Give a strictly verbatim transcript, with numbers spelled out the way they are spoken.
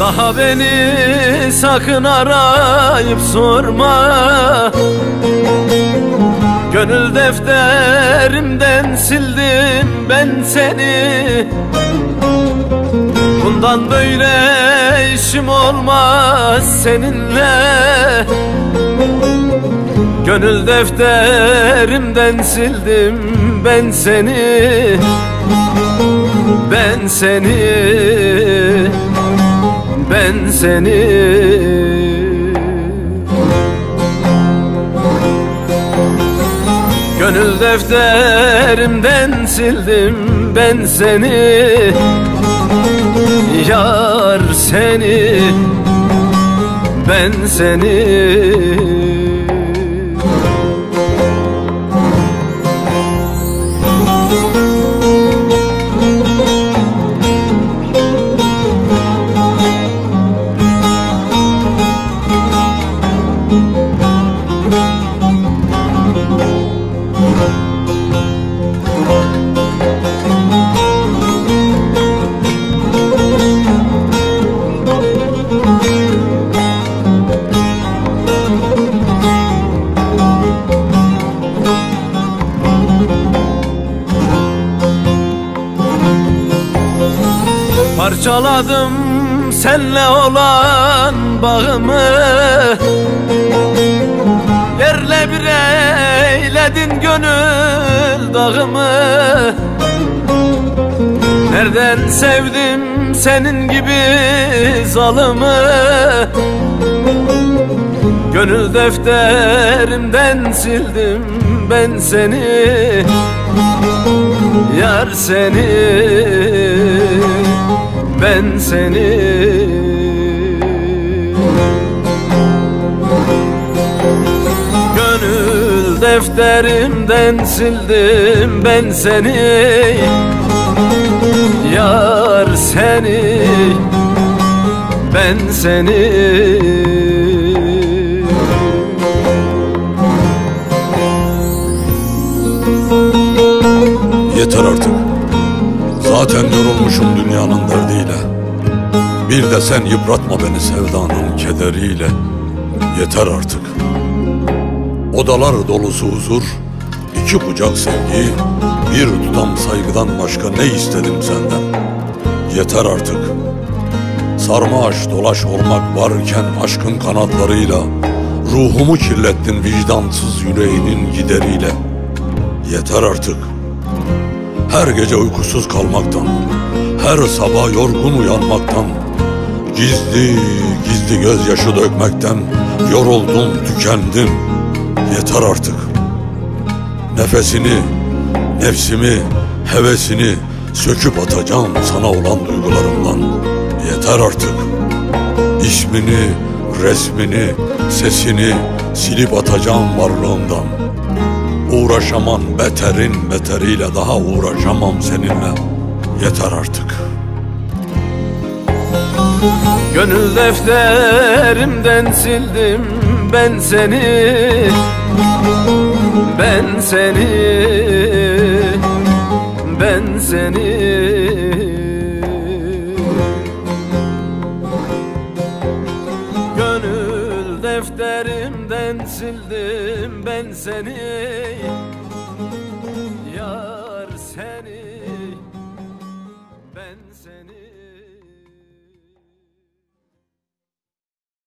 Daha beni sakın arayıp sorma. Gönül defterimden sildim ben seni. Bundan böyle işim olmaz seninle. Gönül defterimden sildim ben seni. Ben seni, ben seni. Gönül defterimden sildim ben seni. Yar seni, ben seni. Parçaladım senle olan bağımı, yerle bir eyledin gönül dağımı. Nereden sevdim senin gibi zalımı? Gönül defterimden sildim ben seni. Yar seni, ben seni. Gönül defterimden sildim ben seni. Yar seni, ben seni. Yeter artık. Zaten yorulmuşum dünyanın derdiyle. Bir de sen yıpratma beni sevdanın kederiyle. Yeter artık. Odalar dolusu huzur, iki kucak sevgi, bir tutam saygıdan başka ne istedim senden? Yeter artık. Sarmaş dolaş olmak varken aşkın kanatlarıyla ruhumu kirlettin vicdansız yüreğinin gideriyle. Yeter artık. Her gece uykusuz kalmaktan, her sabah yorgun uyanmaktan, gizli gizli gözyaşı dökmekten yoruldum, tükendim. Yeter artık. Nefesini, nefsimi, hevesini söküp atacağım sana olan duygularımdan. Yeter artık. İsmini, resmini, sesini silip atacağım varlığımdan. Uğraşamam beterin beteriyle, daha uğraşamam seninle. Yeter artık. Gönül defterimden sildim ben seni. Ben seni, ben seni. Gönül defterimden sildim ben seni. Yar seni, ben seni.